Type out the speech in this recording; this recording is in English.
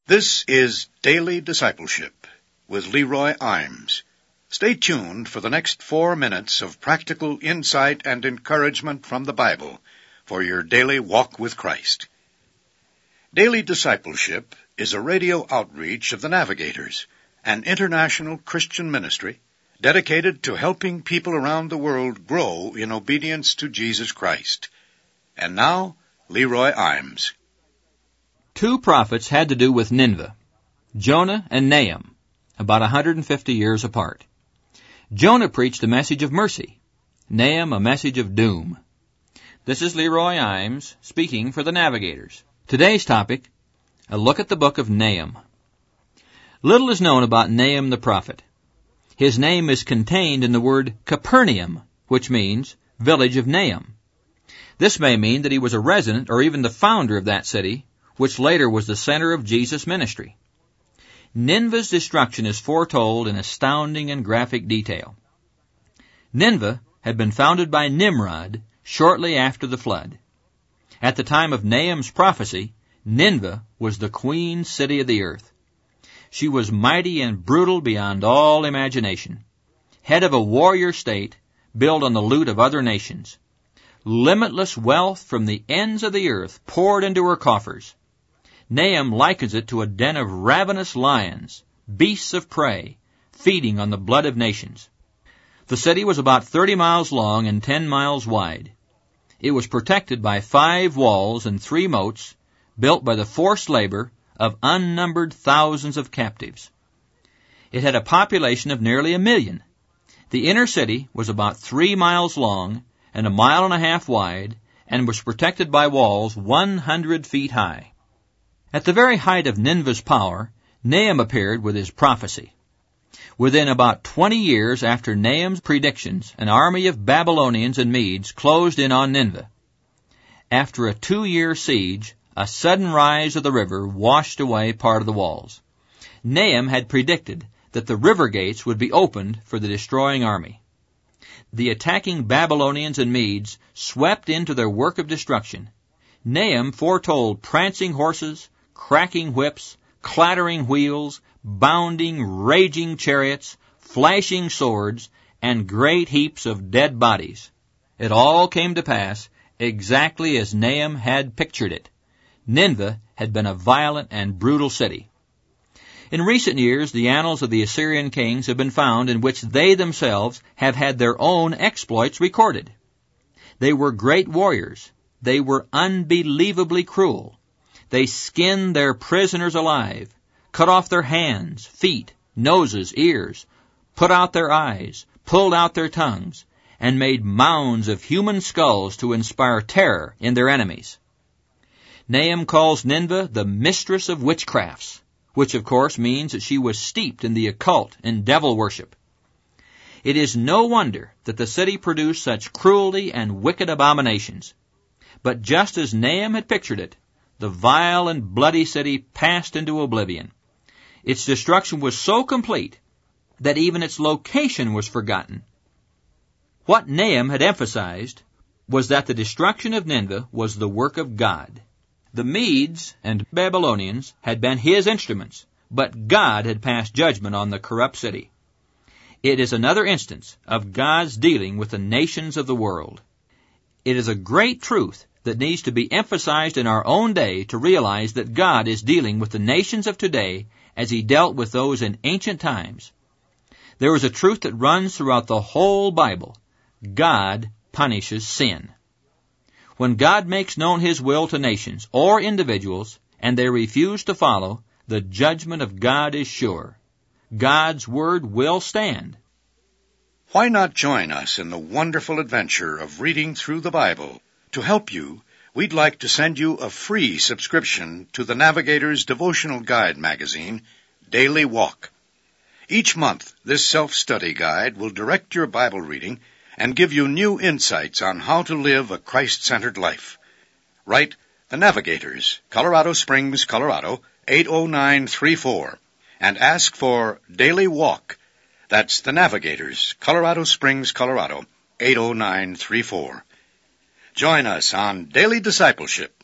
This is Daily Discipleship with Leroy Imes. Stay tuned for the next 4 minutes of practical insight and encouragement from the Bible for your daily walk with Christ. Daily Discipleship is a radio outreach of the Navigators, an international Christian ministry dedicated to helping people around the world grow in obedience to Jesus Christ. And now, Leroy Imes. 2 prophets had to do with Nineveh, Jonah and Nahum, about 150 years apart. Jonah preached a message of mercy, Nahum a message of doom. This is Leroy Imes speaking for the Navigators. Today's topic, a look at the book of Nahum. Little is known about Nahum the prophet. His name is contained in the word Capernaum, which means village of Nahum. This may mean that he was a resident or even the founder of that city, which later was the center of Jesus' ministry. Nineveh's destruction is foretold in astounding and graphic detail. Nineveh had been founded by Nimrod shortly after the flood. At the time of Nahum's prophecy, Nineveh was the queen city of the earth. She was mighty and brutal beyond all imagination, head of a warrior state built on the loot of other nations. Limitless wealth from the ends of the earth poured into her coffers. Nahum likens it to a den of ravenous lions, beasts of prey, feeding on the blood of nations. The city was about 30 miles long and 10 miles wide. It was protected by 5 walls and 3 moats, built by the forced labor of unnumbered thousands of captives. It had a population of nearly 1 million. The inner city was about 3 miles long and 1.5 miles wide, and was protected by walls 100 feet high. At the very height of Nineveh's power, Nahum appeared with his prophecy. Within about 20 years after Nahum's predictions, an army of Babylonians and Medes closed in on Nineveh. After a 2-year siege, a sudden rise of the river washed away part of the walls. Nahum had predicted that the river gates would be opened for the destroying army. The attacking Babylonians and Medes swept into their work of destruction. Nahum foretold prancing horses, cracking whips, clattering wheels, bounding, raging chariots, flashing swords, and great heaps of dead bodies. It all came to pass exactly as Nahum had pictured it. Nineveh had been a violent and brutal city. In recent years, the annals of the Assyrian kings have been found in which they themselves have had their own exploits recorded. They were great warriors. They were unbelievably cruel. They skinned their prisoners alive, cut off their hands, feet, noses, ears, put out their eyes, pulled out their tongues, and made mounds of human skulls to inspire terror in their enemies. Nahum calls Nineveh the mistress of witchcrafts, which of course means that she was steeped in the occult and devil worship. It is no wonder that the city produced such cruelty and wicked abominations. But just as Nahum had pictured it, the vile and bloody city passed into oblivion. Its destruction was so complete that even its location was forgotten. What Nahum had emphasized was that the destruction of Nineveh was the work of God. The Medes and Babylonians had been his instruments, but God had passed judgment on the corrupt city. It is another instance of God's dealing with the nations of the world. It is a great truth that needs to be emphasized in our own day to realize that God is dealing with the nations of today as he dealt with those in ancient times. There is a truth that runs throughout the whole Bible. God punishes sin. When God makes known his will to nations or individuals and they refuse to follow, the judgment of God is sure. God's word will stand. Why not join us in the wonderful adventure of reading through the Bible? To help you, we'd like to send you a free subscription to the Navigator's devotional guide magazine, Daily Walk. Each month, this self-study guide will direct your Bible reading and give you new insights on how to live a Christ-centered life. Write The Navigators, Colorado Springs, Colorado, 80934, and ask for Daily Walk. That's The Navigators, Colorado Springs, Colorado, 80934. Join us on Daily Discipleship